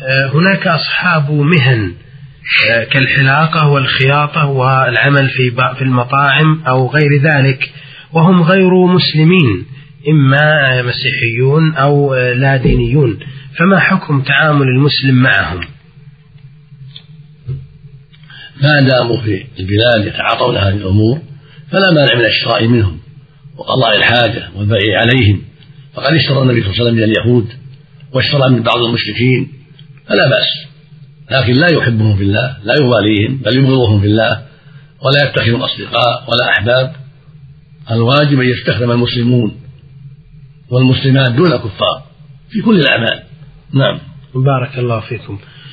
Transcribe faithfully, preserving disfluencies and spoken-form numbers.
هناك أصحاب مهن كالحلاقة والخياطة والعمل في المطاعم أو غير ذلك، وهم غير مسلمين، إما مسيحيون أو لا دينيون، فما حكم تعامل المسلم معهم؟ ما داموا في البلاد يتعاطون هذه الأمور فلا مانع من الشراء منهم وقضاء الحاجة والبيع عليهم، فقد اشترى النبي صلى الله عليه وسلم من اليهود واشترى من بعض المشركين فلا بأس، لكن لا يحبهم في الله، لا يواليهم، بل يبغضهم في الله، ولا يتخذهم أصدقاء ولا أحباب. الواجب أن يستخدم المسلمون والمسلمات دون كفار في كل الأعمال. نعم. بارك الله فيكم.